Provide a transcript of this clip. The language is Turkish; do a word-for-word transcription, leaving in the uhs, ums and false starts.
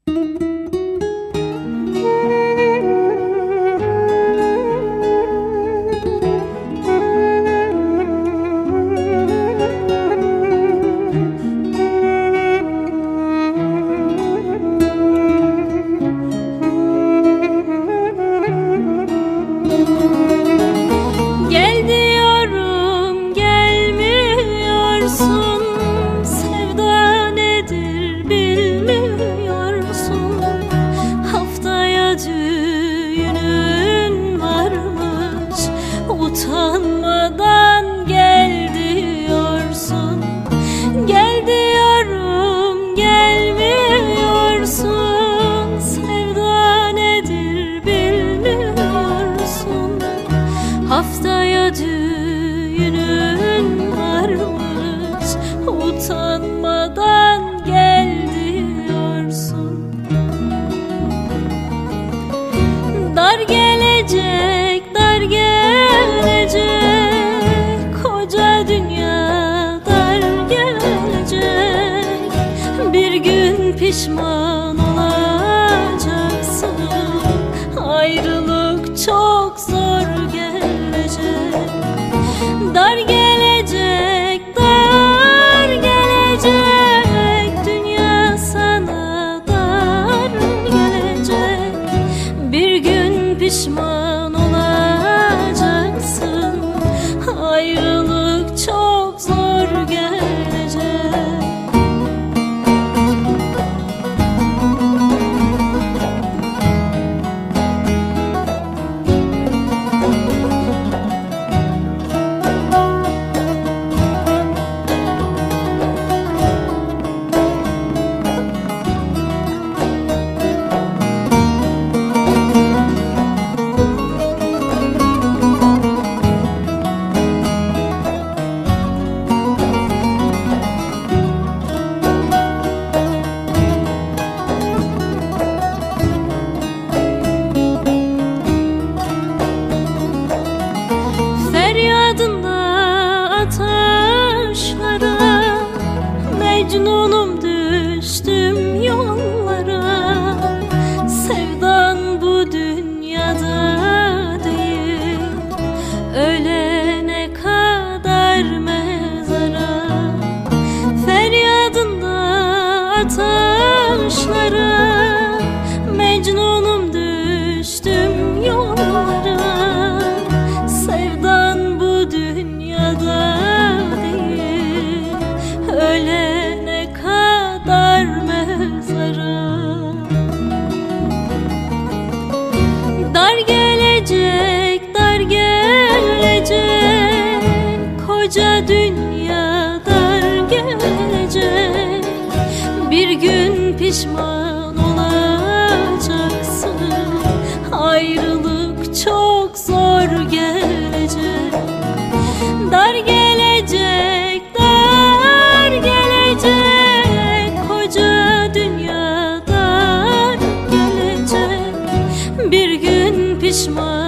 Utanmadan gel diyorsun. Gel diyorum gelmiyorsun. Sevda nedir bilmiyorsun. Haftaya düğünün varmış. Utanmadan gel diyorsun. Dar gelecek, dar gelecek, koca dünya dar gelecek. Bir gün pişman olacaksın, ayrılık çok zor gelecek. Dar gelecek, dar gelecek, dünya sana dar gelecek. Bir gün pişman olacaksın, ayrılık çok zor gelecek. Mecnunum düştüm yollara. Sevdan bu dünyada değil, ölene kadar mezara. Feryadında ateşlere, Mecnunum düştüm yollara. Sevdan bu dünyada değil, ölene kadar mezara. Dar gelecek, dar gelecek, koca dünya dar gelecek. Bir gün pişman olacaksın, ayrılık çok zor gelecek. Dar gelecek, dar gelecek, koca dünya dar gelecek. Bir gün pişman